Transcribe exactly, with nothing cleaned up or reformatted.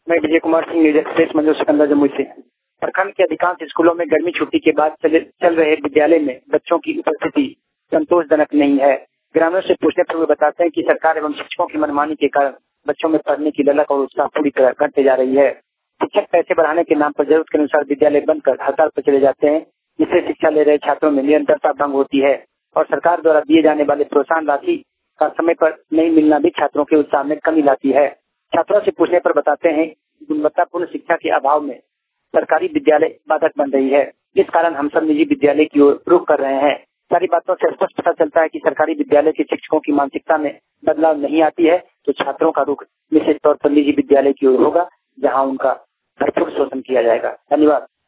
मैं Vijay Kumar Singh, news express, Manju Sikandar, Jamui से। प्रखंड के अधिकांश स्कूलों में गर्मी छुट्टी के बाद चल, चल रहे विद्यालय में बच्चों की उपस्थिति संतोषजनक नहीं है। ग्रामीणों से पूछने पर वे बताते हैं कि सरकार एवं शिक्षकों की मनमानी के कारण बच्चों में पढ़ने की ललक और उत्साह पूरी तरह घटते जा रही है। शिक्षक पैसे बढ़ाने के नाम पर जरूरत के अनुसार विद्यालय बंद कर हड़ताल पर चले जाते हैं, जिससे शिक्षा ले रहे छात्रों में निरंतरता भंग होती है और सरकार द्वारा दिए जाने वाले प्रोत्साहन राशि का समय पर नहीं मिलना भी छात्रों के उत्साह में कमी लाती है। छात्रों से पूछने पर बताते हैं गुणवत्तापूर्ण शिक्षा के अभाव में सरकारी विद्यालय बाधक बन रही है। इस कारण हम सब निजी विद्यालय की ओर रुख कर रहे हैं। सारी बातों से स्पष्ट पता चलता है कि सरकारी विद्यालय के शिक्षकों की मानसिकता में बदलाव नहीं आती है तो छात्रों का रुख निश्चित तौर पर निजी विद्यालय की ओर होगा, जहां उनका भरपूर शोषण किया जाएगा। धन्यवाद।